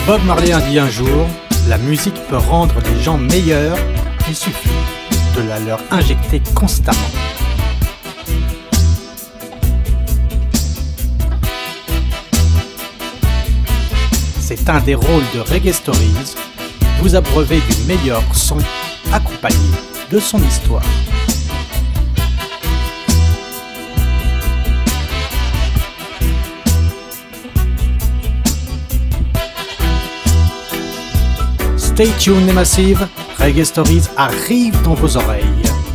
Bob Marley a dit un jour, la musique peut rendre les gens meilleurs, il suffit de la leur injecter constamment. C'est un des rôles de Reggae Stories, vous abreuver du meilleur son accompagné de son histoire. Stay tuned les massives, Reggae Stories arrive dans vos oreilles.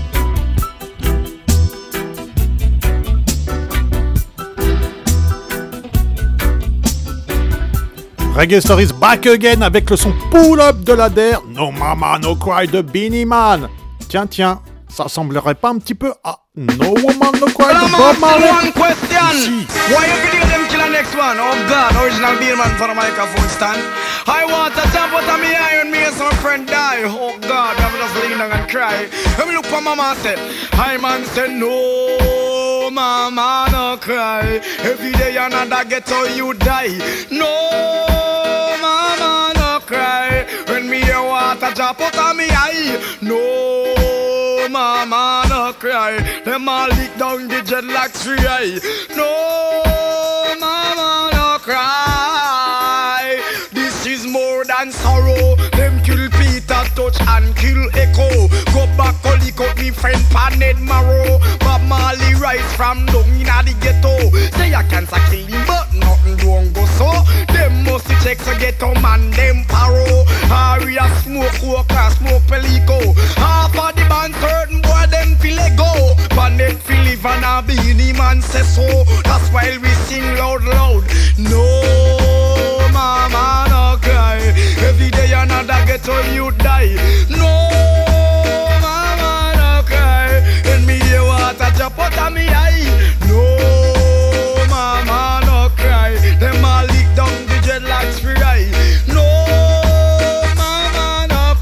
Reggae Stories back again avec le son Pull Up de l'Ader, No Mama No Cry de Beenie Man. Tiens, ça semblerait pas un petit peu à No Woman No Cry de Bob Marley? One question. Why you video them kill the next one? Oh God, original Beenie Man for the microphone stand. I want to jump out of me eye when me and some friend die. Oh God, I'm just lean down and cry. Let me look for mama and say, I man say no, mama no cry. Every day another get how you die. No, mama no cry. When me hear water drop out of me eye. No, mama no cry. Them all leak down the jet like tree eye. No, mama no cry. This is more than sorrow. Them kill Peter Touch and kill Echo. Go back only cut me friend Paned Marrow. Bob Marley rise from down inna the ghetto. Say I can't kill him but nothing don't go so. Them must check to ghetto man them paro. Area smoke worker smoke pelico. Half of the band certain boy them feel let go. Paned feel live and a Beenie Man say so. That's why we sing loud. No, mama no cry. Every day another ghetto you die. No, mama no cry. And me hear water drop out of me eye. No, mama no cry. Them all leak down the dreadlocks free eye. No, mama no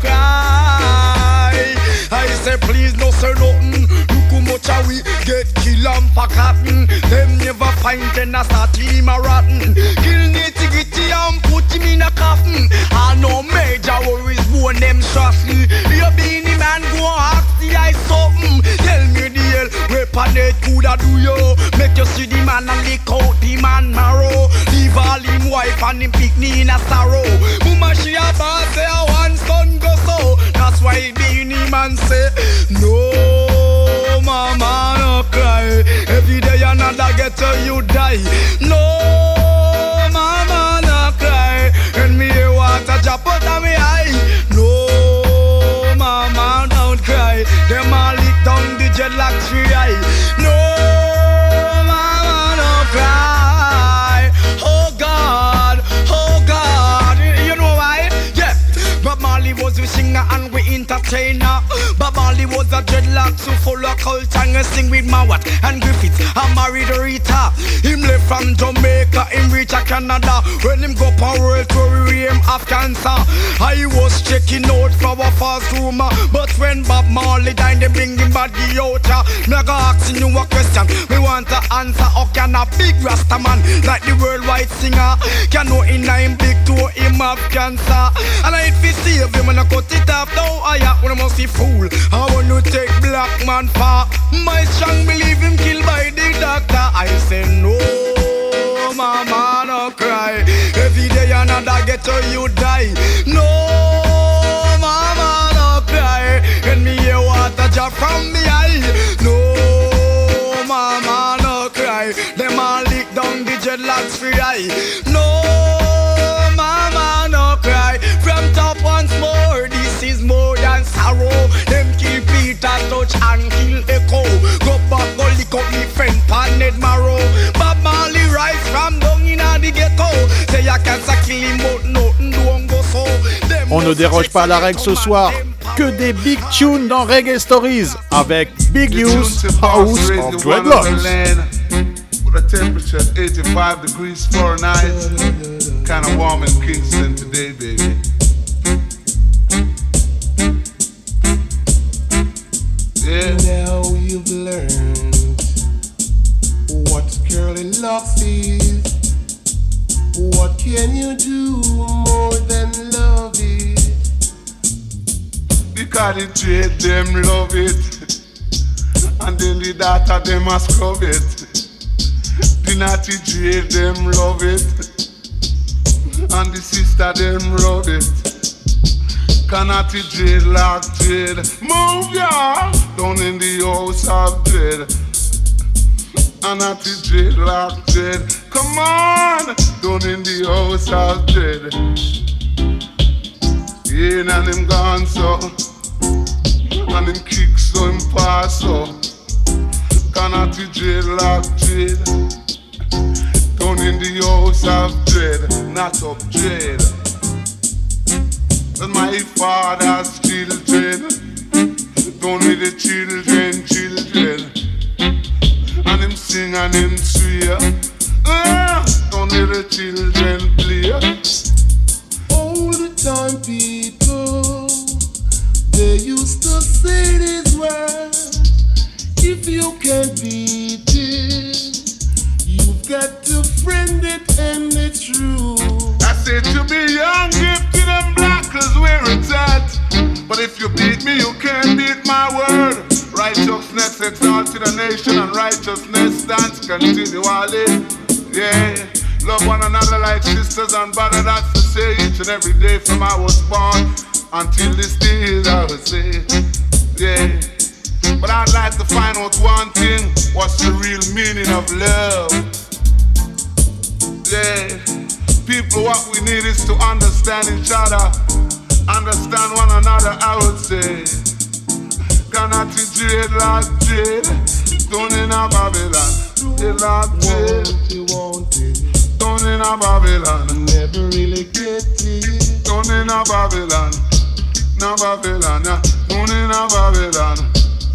cry. I say please no sir nothing. Look how much a we get kill and for cotton. Them never find then I start till him a rotten. Kill nitty-gritty and put him in a coffin. I no major worries bone them shortly. You Beenie Man go ask the eye something. Tell me the hell weapon it coulda do you. Make you see the man and lick out the man marrow. Leave all him wife and him picnic in a sorrow. Mama she a boss say one son go so. That's why Beenie Man say no, mama no cry. Every day another ghetto you die. No, mama no cry. And me hear water drop out of me eye. No, mama don't cry. Them all lick down the dreadlock tree eye. No, mama no cry. Oh God, you know why? Yeah, Bob Marley was a singer and we entertainer. Bob Marley was a dreadlock so full of culture and sing with Mawat and Griffiths. I married Rita. Him left from Jamaica, him reach a Canada. When him go for world tour, him have cancer. I was checking out for a fast rumor, but when Bob Marley died, they bring him body out. Me go asking you a question, me want to answer. How can a big Rasta man like the worldwide singer can know in him big toe him have cancer? And I if he save him and I cut it off now, I when I must be fool. I want to take black man for my strong believe him killed by the doctor. I say no, mama no cry. Every day another ghetto you die. No, mama no cry. And me hear water drop from me eye. No, mama no cry. Them all lick down the dreadlocks free eye. No, mama no cry. From top once more, this is more than sorrow. Them kill Peter Touch and kill Echo. Go back, go lick up me friend Paned Marrow. Bob Marley rise from down in the ghetto. Say I can't kill him but nothing don't go so. On ne déroge pas à la règle ce soir. Que des big tunes dans Reggae Stories avec Big Youth, House of Dreadlocks. With a temperature of 85 degrees Fahrenheit. Kind of warm in Kingston today, baby. Yeah. Now you've learned what girl in love is. What can you do more Cause the trade them love it. And then the daughter them a scrub it. The naughty trade them love it. And the sister them love it. Cannot trade like trade. Move ya down in the house of dread. And not trade like trade. Come on down in the house of dread. Yeah, and him gone so. And him kick so him pass so. Cannot trade like trade. Down in the house of dread. Not up dread. And my father's children, down with the children, and him sing and him swear, down with the children play. All the time people, they used to say these words, if you can't beat it, you've got to friend it and it's true. I said to be young, gifted and black is where it's at. But if you beat me, you can't beat my word. Righteousness exalted a nation and righteousness stands continually. Yeah, love one another like sisters and brothers. That's to say each and every day from I was born until this day I will say. Yeah, but I'd like to find out one thing. What's the real meaning of love? Yeah. People, what we need is to understand each other, understand one another, I would say. Cannot be trade like trade, down in a Babylon, trade like trade, down in a Babylon, Never really get it. down in a Babylon, no Babylon, yeah, down in a Babylon.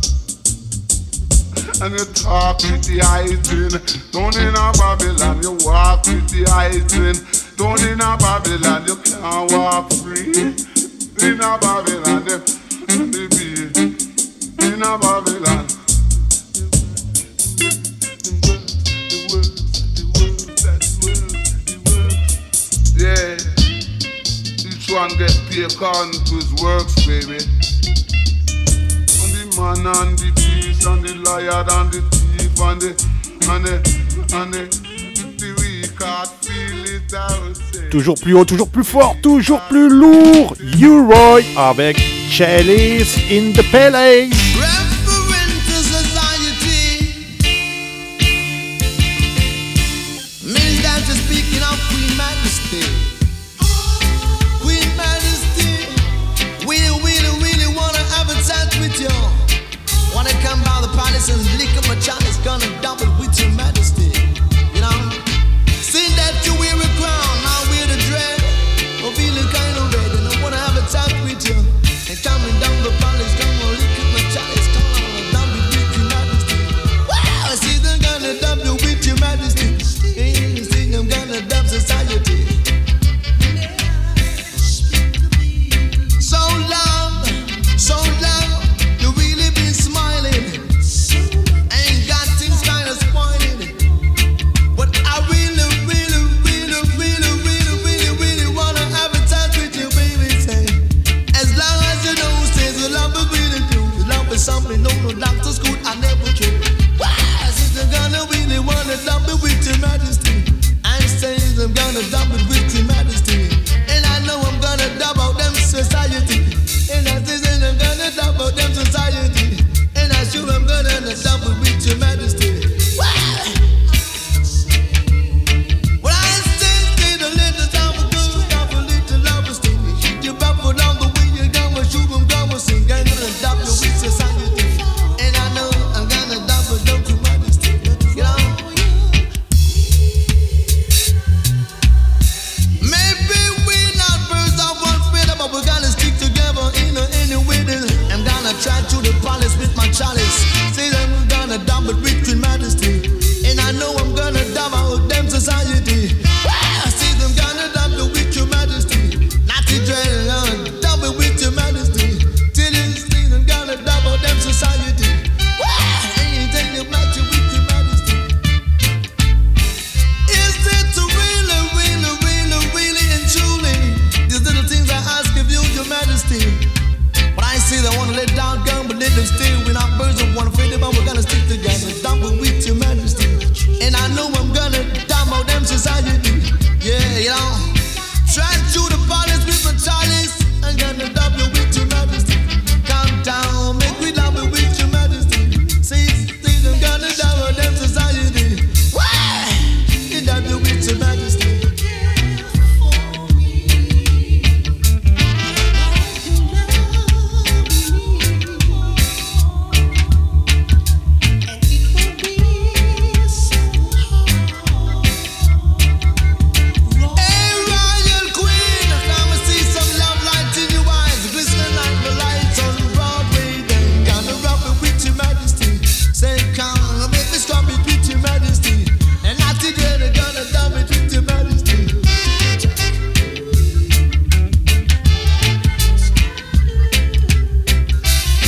And you talk with the hygiene, down in a Babylon, you walk with the hygiene. Down in a Babylon, you can't walk free. In a Babylon, they be in a Babylon. Yeah, each one gets paid according to his works, baby. And the man and the beast and the liar and the thief and the weak heart feel it out. Toujours plus haut, toujours plus fort, toujours plus lourd. U-Roy avec Chalice in the Palace. Referent to society means that you're speaking of Queen Majesty. Queen Majesty, we really wanna have a chat with you. Wanna come by the palace and lick up a chalice, gonna dump it with your Majesty. You know, see that you wear a crown, I wear the dread. I'm feeling kinda red and I wanna have a chat with you. And coming down the palace, come on, lick up my chalice, come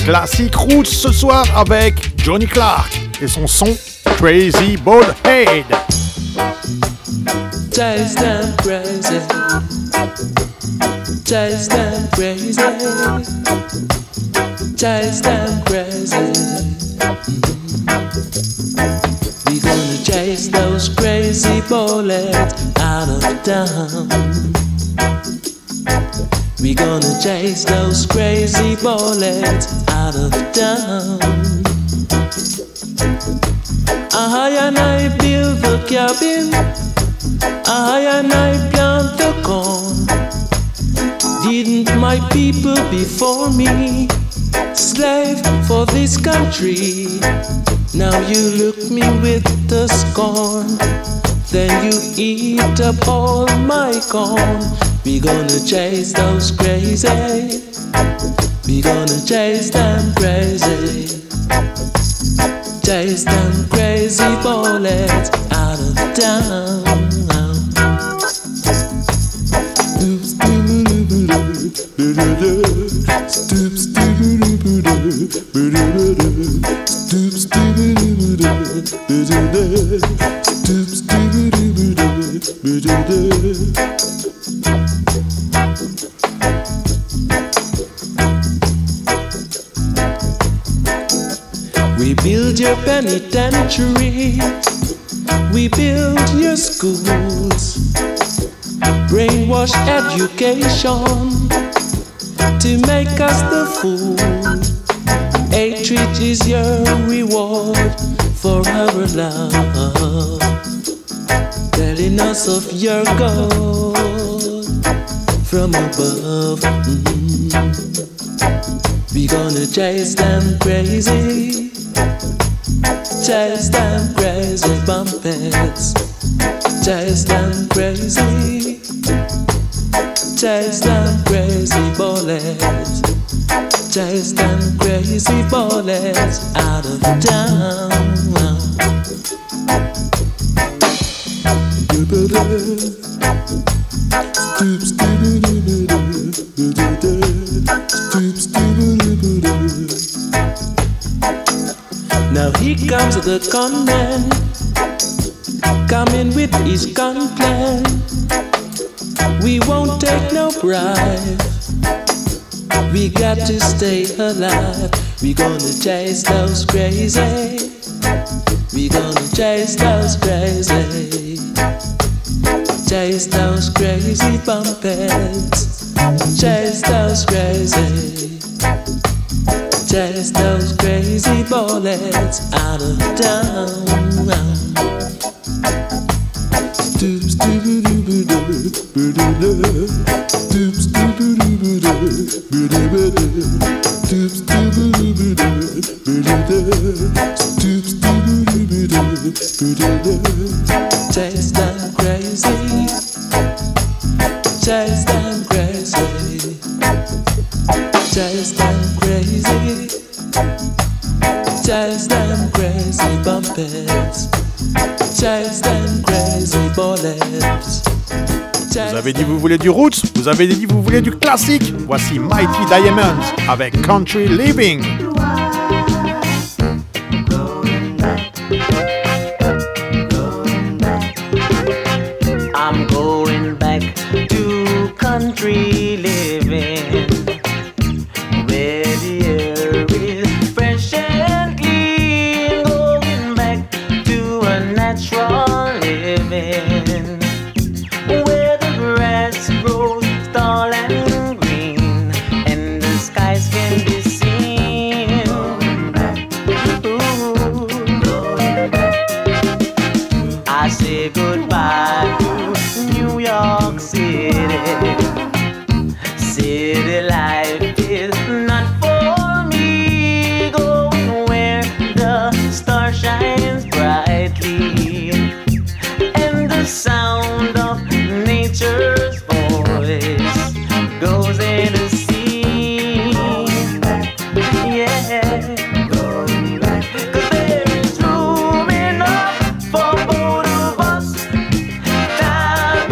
Classique roots ce soir avec Johnny Clark et son son Crazy Bald Head. Taste them crazy, taste them crazy, taste them crazy. We gonna chase those crazy bullets out of town. We gonna chase those crazy bullets out of town. And I build the cabin, and I plant the corn. Didn't my people before me slave for this country? Now you look me with the scorn, then you eat up all my corn. We gonna chase those crazy, we gonna chase them crazy, chase them crazy bullets out of town. We build your penitentiary, we build your schools, brainwash education to make us the fool. Hatred is your reward for our love, telling us of your God from above. We gonna chase them crazy, chase them crazy bumpets, chase them crazy, chase them crazy bullets, chase them crazy bullets out of town. Now here comes the gunman, coming with his gun plan. We won't take no bribe, we got to stay alive. We gonna chase those crazy, we gonna chase those crazy, chase those crazy bumpets, chase those crazy, chase those crazy bullets out of town. Chase them crazy, chase them crazy, chase them crazy, chase them crazy bumpets, chase them crazy bullets. Vous avez dit vous voulez du roots, vous avez dit vous voulez du classique. Voici Mighty Diamonds avec Country Living. I'm going back to country living, where the air is fresh and clean. Going back to a natural living, where the grass grows tall and green, and the skies can be seen. Ooh. I say goodbye to New York City. City life is not for me. Going where the star shines brightly, and the sound of nature's voice goes in the sea. Yeah. 'Cause there is room enough for both of us. Time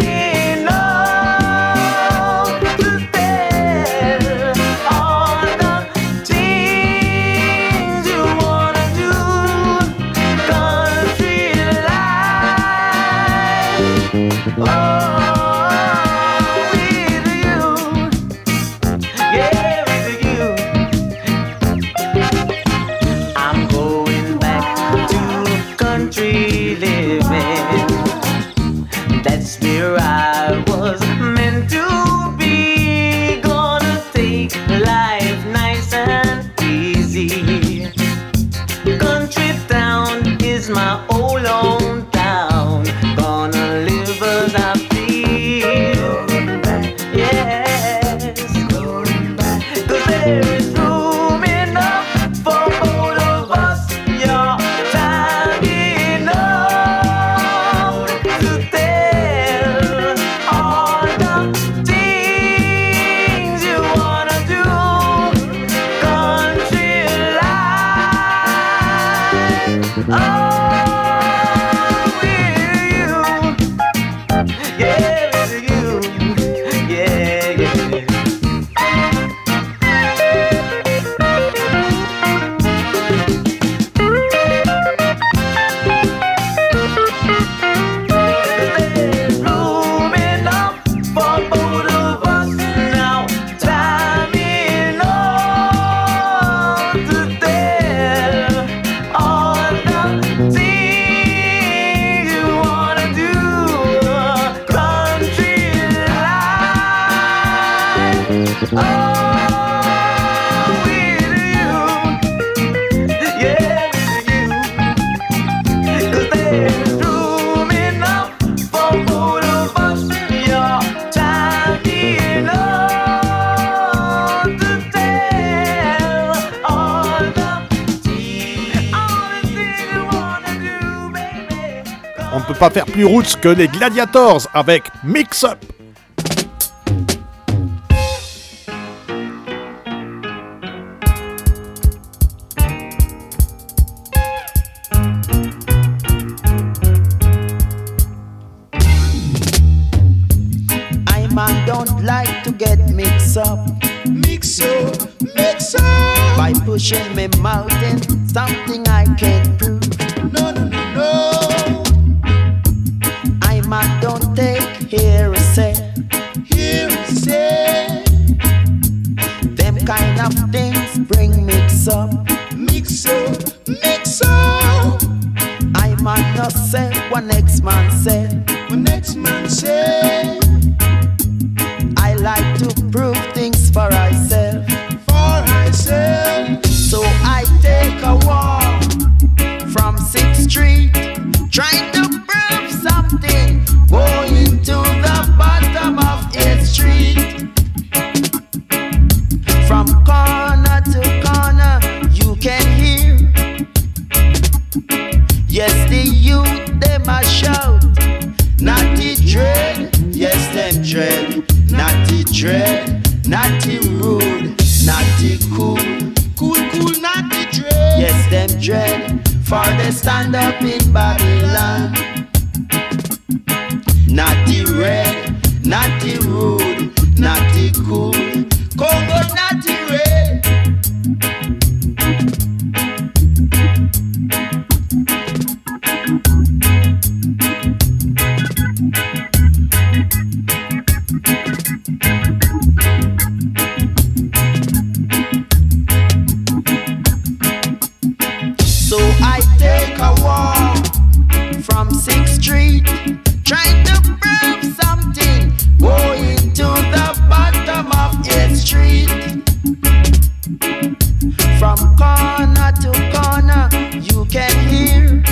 enough to tell all the things That's where I was meant to be. Gonna take life nice and easy. Country town is my old hometown. Gonna live as I feel. Yes, 'cause there is room enough for both of us. Your time enough to tell all the things you wanna do. Country life, oh, with you, yeah, with you, yeah, yeah. There's room enough for both of us now. Time enough to tell all the things you wanna do. Country life, oh, with you, yeah, with you. 'Cause there's room enough for both of us. Your time enough to tell all the things you wanna do, baby. On ne peut pas faire plus roots que les Gladiators avec Mix Up. I man don't like to get mixed up. Mix up, mix up. By pushing me mouth in something I can't do. No, no, no, no. I man don't take hearsay. Here we say, Them kind of things bring mix up. mix up, mix up. I man not say what next man say. When next man say, I like to prove things for myself. for myself. So I take a walk from 6th Street, trying to prove something. Going to the bottom of 8th Street. From corner to corner, you can hear. Yes, the youth, them a shout. Natty dread, yes, them dread. Natty dread, natty rude, natty cool. Cool, cool, not the dread. Yes, them dread, for they stand up in Babylon. Natty red, natty rude, natty cool. Congo, natty red. So I take a walk from 6th Street, trying to prove something. Going to the bottom of 8th Street. From corner to corner, you can hear.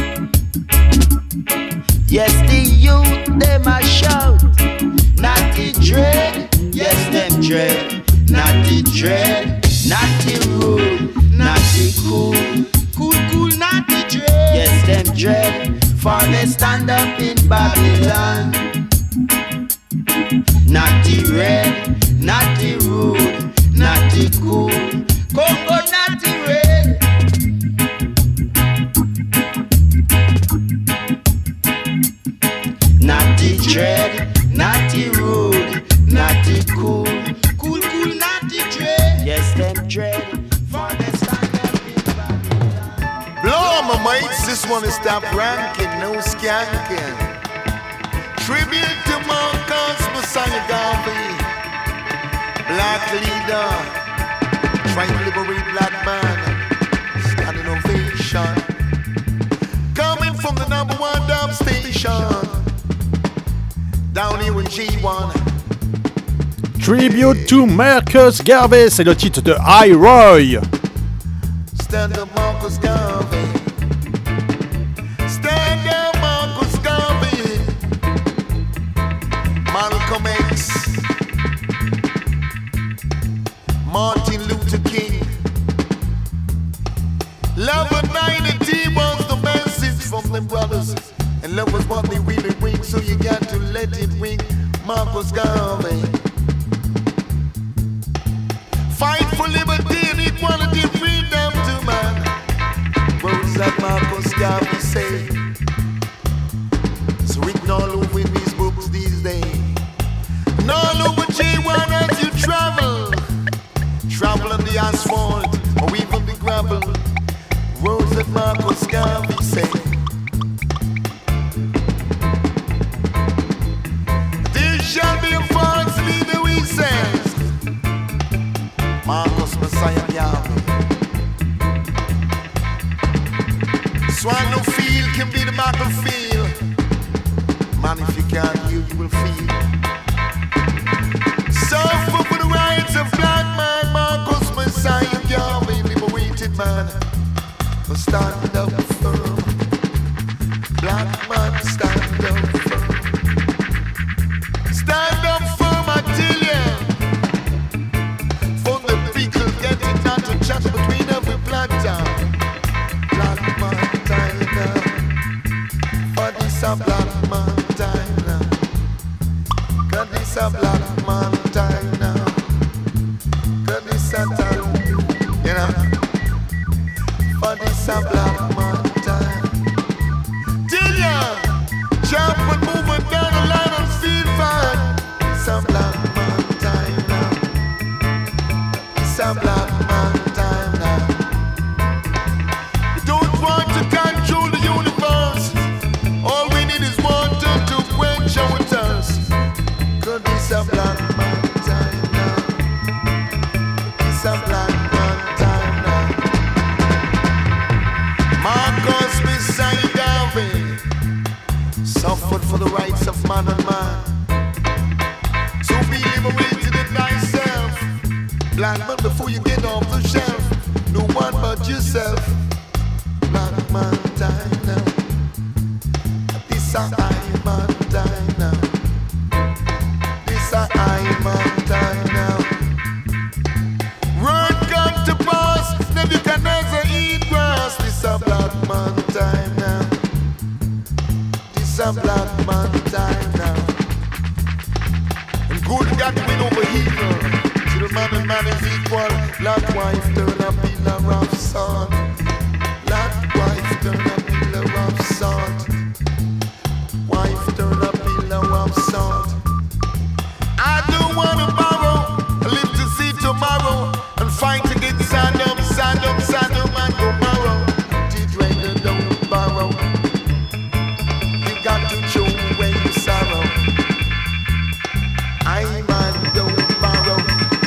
Yes, the youth, them a shout. Natty dread, yes, them dread. Natty dread, natty rude, natty cool. Cool, cool, not the dread. Yes, them dread, for they stand up in Babylon. Natty red, natty rude, natty cool. Congo, natty red. Natty dread, natty rude, natty cool. Cool, cool, not the dread. Yes, them dread, for they stand up in Babylon. Blow my mates, this one is stop ranking, no skanking. Tribute to Marcus Messiah Garvey, black leader, trying to liberate black man, standing ovation. Coming from the #1 dub station, Down here in G1. Tribute to Marcus Garvey, c'est le titre de I-Roy. Stand up, Marcus Garvey. Stand up, Marcus Garvey. Malcolm X. Martin Luther King. Love and unity was the message from them brothers. And love was what they really bring, so you got to let it ring. Marcus Garvey. Fight for liberty and equality, freedom to man. Words that Marcus Garvey say. It's written all over in these books these days. And all over J1 as you travel. Travel on the asphalt or even the gravel. Words that Marcus Garvey say. There shall be a false leader, he says. Marcus Messiah Garvey. Swallow field can be the battlefield. Man, if you can't heal, you will feel. Suffer for the rights of black man. Marcus Messiah Garvey, liberated man. So stand up firm. Black man, stand up firm. Stand up firm, I tell you. For the people getting out to chat between every black town. Black man time now. For this a black man time now. Cause this a black man time now. Cause this a time, you know. For this a black man time. Till ya, jump and move and down the line and feel fine. It's a black man time now. It's a black man time now. We don't want to control the universe. All we need is water to quench our thirst. Cause it's a black man time now. It's a black man time now. Marcus Messiah Garvey suffered for the rights of man and man. So be liberated in thyself. Black man, before you get off the shelf, no one but yourself. Black man time now. This a I man time now. This a I man time now. Word come to pass, Nebuchadnezzar eat grass. This a black man time now. This a black man time now. And good got to win over evil. To the man and man is equal. Black wife turn up in a rough salt. Black wife turn up in a rough salt. Wife turn up in a rough salt. I don't wanna borrow. I live to see tomorrow. And fight to get Saddam, Saddam, Saddam and tomorrow. Did rain don't borrow. You got to show when you sorrow. I man don't borrow.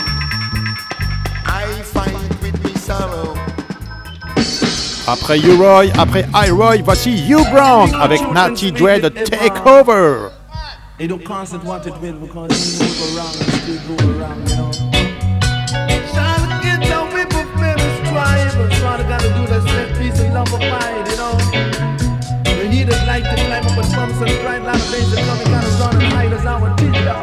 I fight with me sorrow. Après U-Roy, après I-Roy, voici Hugh Brown avec Natty Dread Takeover. They don't constant want it with because you move around and still go around, you know. Trying to get down people famous tribe. So all I gotta do is let peace and love abide, you know. The heaters like to climb up and bumps and grind lot of days that come and gotta run and hide as our teacher.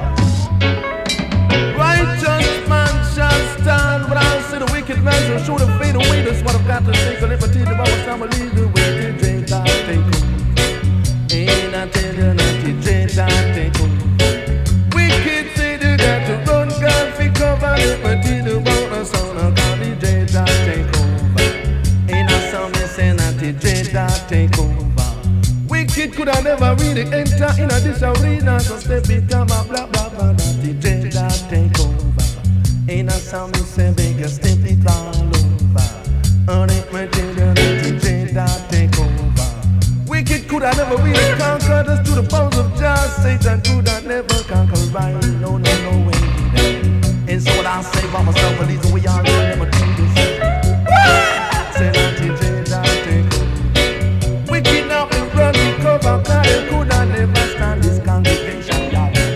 Righteous man shall stand, but I'll see the wicked man shall show the fade away. That's what I've got to say. So let me teach you about some of these the way to drink out, take home. Ain't I tell you not to drink out, take home. Wicked say they got to run, God, fi cover it, but you don't want a son of God, the drink out, take over. Ain't I something say not to drink out, take over. Wicked could I never really enter in a this arena, so step it down, blah, blah, blah, blah, the drink out, take over. Ain't I something say big, step it all over. On it, my children, the drink out, take over. Wicked could I never really conquer us to the bones of just Satan could I never conquer right. No, no, no way. And so what I say about myself, but these are we all never do this. Say that you change, I take over. Wicked now been running cover, cause they could I never stand this congregation.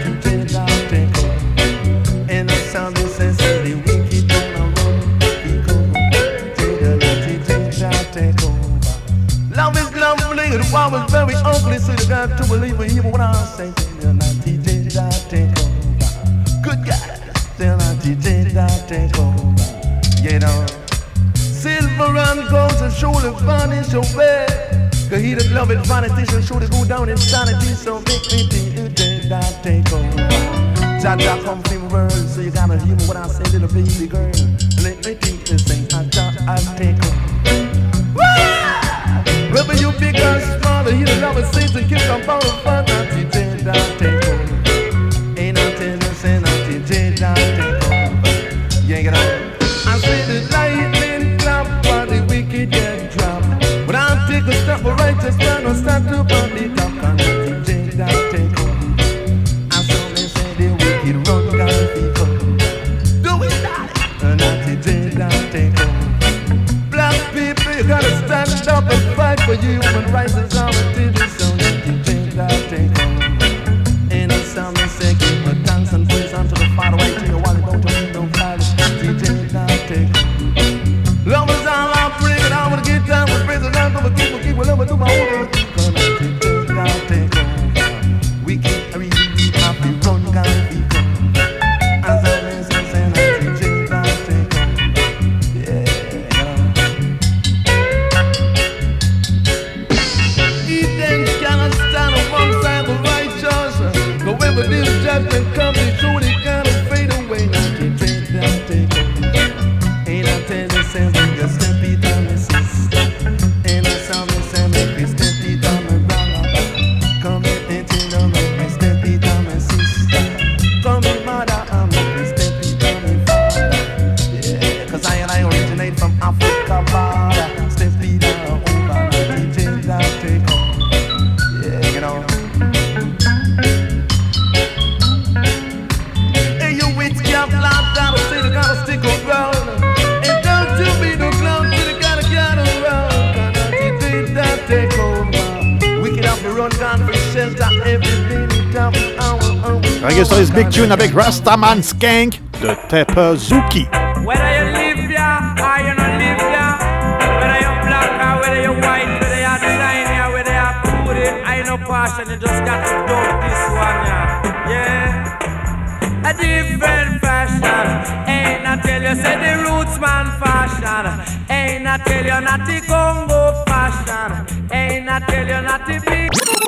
me, so you got to believe me, even when I say, DJ that take over. Good guy, still a DJ that take over. You know, silver and gold to surely vanish away. Cause he that love it vanity shall surely go down in sanity. So make me DJ that take over. Jaja come from the world, so you gotta hear me when I say little baby girl. Let me teach you sing, I'll take over. Whether you big or small, he that love it sings and kiss on power fun. DJ that take over. Ain't nothing to say, DJ that take over. Yeah, get on. I say the lightning clap while the wicked get dropped. But I'll take a step for righteous man or start to burn the top. And DJ that take over. And so they say the wicked run down people. Do it, darling. And DJ that take over. Black people, you gotta stand up and fight for you. Human rights is our TV, so DJ that take over. Ain't no sound they say, keep a dance and praise unto the Father. Wait till you want it, don't need no violence. DJ that take over. Love is all I'm bringing, I wanna get down with praise and love, but keep loving to my own. DJ that take over. We keep really happy, run down people. As I listen, say, DJ that take over. Yeah. Eden cannot stand alongside the righteous. However, this judgment comes, they truly gotta fade away. Now DJ that take over. Ain't I tell you, say, make you step it on me, sister. Ain't I sound me, say, make you step it on me, brother. Come in and tell me, make me step it on me, sister. Come in, mother, and make me step it on me, father. Yeah, cause I originate from Africa, brother. Step it on over, DJ that take over. Yeah, you know. Hey, you witch cap, laugh down, say you gotta stick around. And don't you be no clown, you gotta get around. Cause DJ that take over. We can have to run down for shelter every minute of the hour. Reggae Stories Big Tune avec Rastaman Skank de Tepezuki. Whether you live ya or you don't live ya, whether you black or whether you white, whether you shiny or whether you put it, I ain't no passion, you just got to do this one, yeah. A different fashion, ain't I tell you, say the roots man fashion, ain't I tell you not the Congo fashion, ain't I tell you not the big.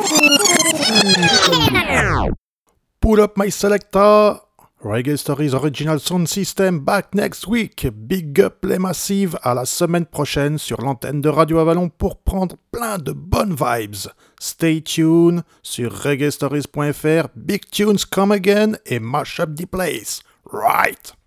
Pull up my selector. Reggae Stories Original Sound System back next week. Big up les massives, à la semaine prochaine sur l'antenne de Radio Avalon pour prendre plein de bonnes vibes. Stay tuned sur reggaestories.fr. Big tunes come again et mash up the place. Right.